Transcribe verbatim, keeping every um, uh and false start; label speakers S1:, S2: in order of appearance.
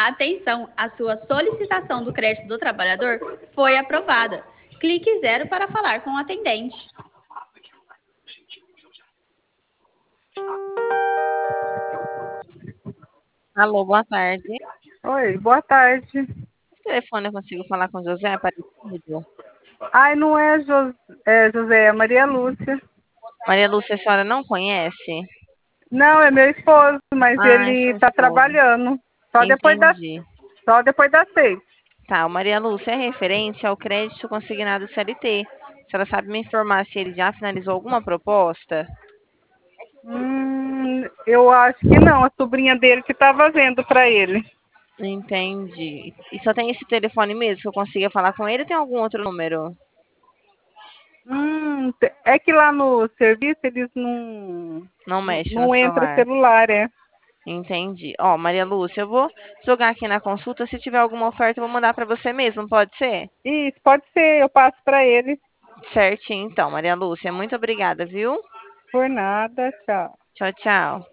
S1: Atenção, a sua solicitação do crédito do trabalhador foi aprovada. Clique zero para falar com o atendente.
S2: Alô, boa tarde.
S3: Oi, boa tarde.
S2: Esse telefone eu consigo falar com José Aparecido?
S3: Ai, não é, Jos é José, é Maria Lúcia.
S2: Maria Lúcia, a senhora não conhece?
S3: Não, é meu esposo, mas
S2: Ah, é
S3: ele
S2: seu
S3: está
S2: esposo.
S3: trabalhando. Só depois das,
S2: Entendi.
S3: só depois das seis.
S2: Tá, o Maria Lúcia é referente ao crédito consignado C L T. A senhora sabe me informar se ele já finalizou alguma proposta?
S3: Hum, eu acho que não, a sobrinha dele que estava vendo para ele.
S2: Entendi. E só tem esse telefone mesmo que eu consiga falar com ele ou tem algum outro número?
S3: Hum, te- é que lá no serviço eles não,
S2: Não
S3: não,
S2: mexe no
S3: não entra
S2: celular.
S3: celular, é.
S2: Entendi. Ó, Maria Lúcia, eu vou jogar aqui na consulta. Se tiver alguma oferta, eu vou mandar para você mesmo, pode ser?
S3: Isso, pode ser, eu passo para ele.
S2: Certinho, então, Maria Lúcia. Muito obrigada, viu?
S3: Por nada, tchau.
S2: Tchau, tchau.